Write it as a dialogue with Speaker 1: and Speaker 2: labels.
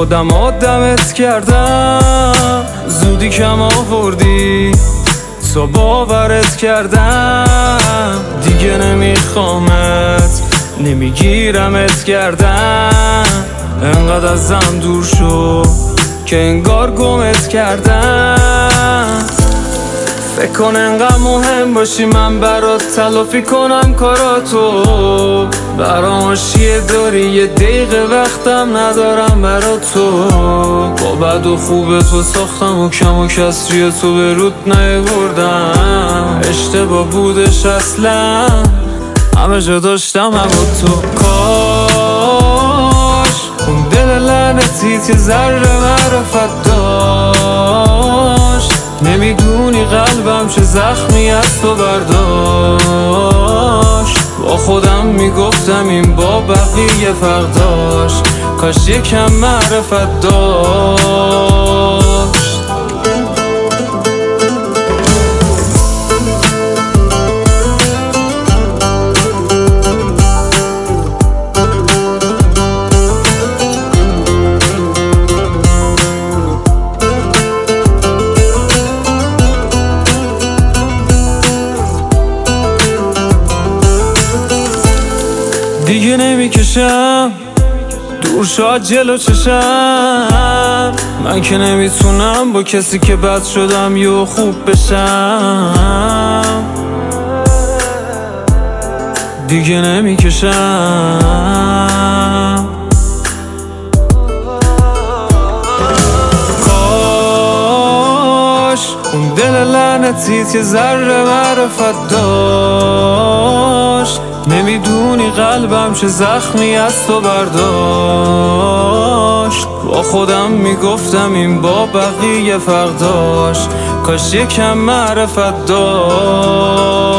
Speaker 1: خودم آدمت کردم، زودی کم آوردی تو باورت کردم، دیگه نمیخوامت نمیگیرمت کردم. انقدر ازم دور شو که انگار گمت کردم. فکر کن انقدر مهم باشی من برات تلافی کنم کاراتو. برام آشیه داری یه دقیقه وقتم ندارم برات تو. با بد و خوب تو ساختم و کم و کسری تو به رود نیاوردم. اشتباه بودش اصلا همه جا داشتم با تو. کاش اون دل لعنتیت یه ذره معرفت داشت. نمیدونی قلبم چه زخمی از تو برداشت. با خودم میگفتم این با بقیه فرق داشت، کاش یکم معرفت داشت. دیگه نمیکشم دور شاد جلو چشم. من که نمیتونم با کسی که بد شدم یه خوب بشم. دیگه نمیکشم. کاش اون دل لعنتیت یه ذره معرفت داشت. نمیدونی قلبم چه زخمی از تو برداشت. با خودم میگفتم این با بقیه فرق داشت، کاش یکم معرفت داشت.